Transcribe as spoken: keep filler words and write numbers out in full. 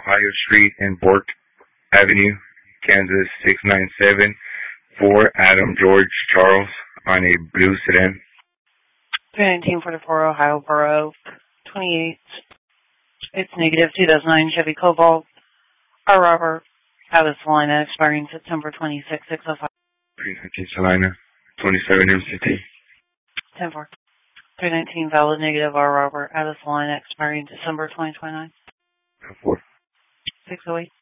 Ohio Street and Bork Avenue, Kansas six nine seven for Adam George Charles on a blue sedan. three nineteen forty-four Ohio Borough, twenty-eight. It's negative two thousand nine Chevy Cobalt. R. Robert, Alice Salina, expiring September twenty-sixth, six oh five. three nineteen Salina, twenty-seven M C T. ten four. three nineteen valid negative R. Robert, Alice Salina, expiring December twenty twenty-nine. ten four. six oh eight.